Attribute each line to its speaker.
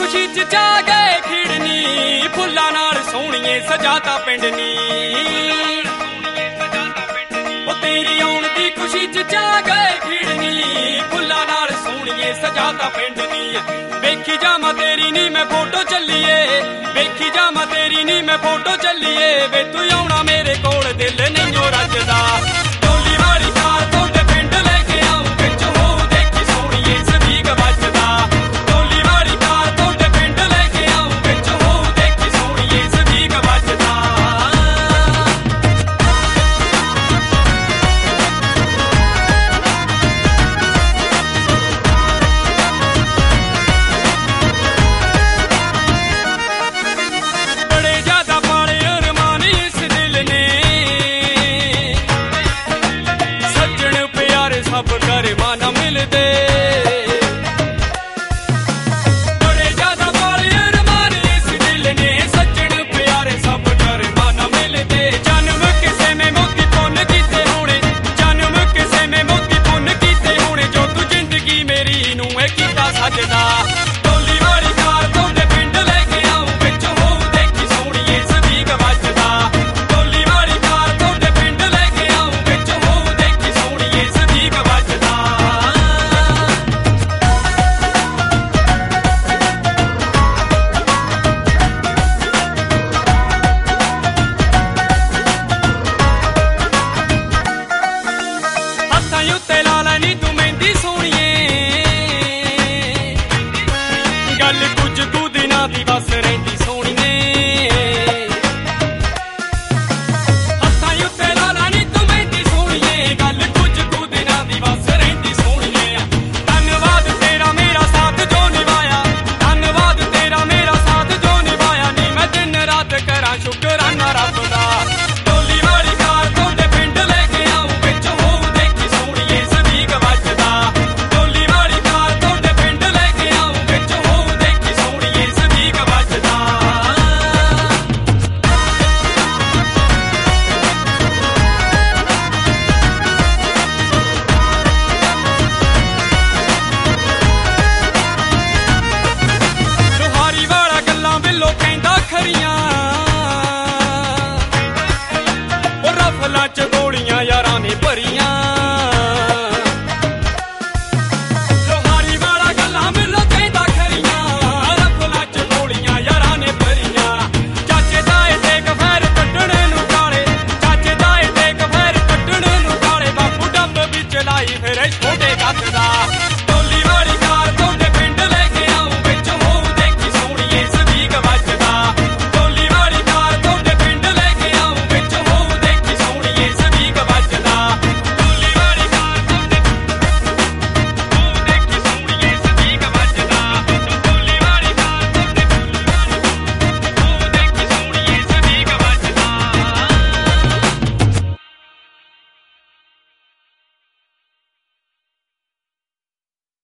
Speaker 1: खुशी च जा गए खिड़नी फुल्लां नाल सोहणीए सजाता पिंड नी ओ तेरी आउण दी खुशी च जा गए खिड़नी फुल्लां नाल सोहणीए सजाता पिंड नी वेखी जावां तेरी नी मैं फोटो चलीए वेखी जावां तेरी नी मैं फोटो चलीए वे तू आउणा मेरे कोल दिल नहीं ओ रजदा टोली वाली कार तोड़े पिंड लेके आऊं विच हो देखी सोहणीए सदीक वजदा टोली वाली कार तोड़े पिंड लेके आऊं विच हो देखी सोहणीए सदीक वजदा बड़े ज्यादा पाले अरमान इस दिल ने सज्जन प्यारे सब करे माना मिल